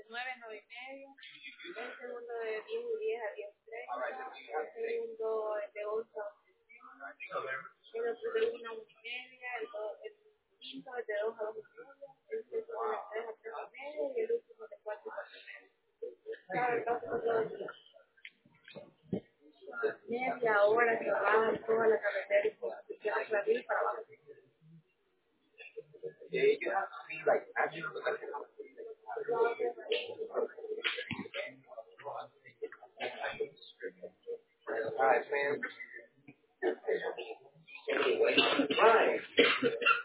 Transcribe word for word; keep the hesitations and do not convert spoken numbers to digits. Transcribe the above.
nueve, nueve y medio. El segundo de diez y diez a diez treinta. El segundo es de once a once y media. El otro de una a una y media. El, do, el quinto es de dos a dos y media. El sexto de tres a tres y media. Y el último de cuatro a cuatro y media. Cada caso con todo el día. Media hora que baja toda la carretera y con la clavícula para abajo. All right, man. Anyway, right.